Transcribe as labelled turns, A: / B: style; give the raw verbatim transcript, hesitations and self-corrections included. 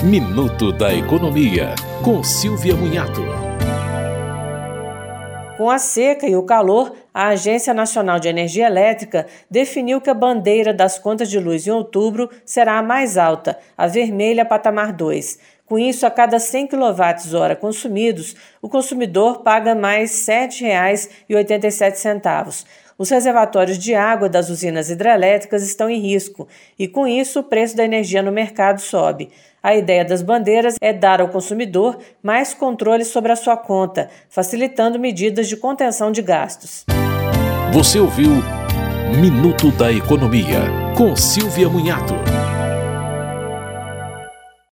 A: Minuto da Economia, com Silvia Munhato.
B: Com a seca e o calor, a Agência Nacional de Energia Elétrica definiu que a bandeira das contas de luz em outubro será a mais alta, a vermelha patamar dois. Com isso, a cada cem quilowatt-hora consumidos, o consumidor paga mais sete reais e oitenta e sete centavos. Os reservatórios de água das usinas hidrelétricas estão em risco e, com isso, o preço da energia no mercado sobe. A ideia das bandeiras é dar ao consumidor mais controle sobre a sua conta, facilitando medidas de contenção de gastos.
A: Você ouviu Minuto da Economia, com Silvia Munhato.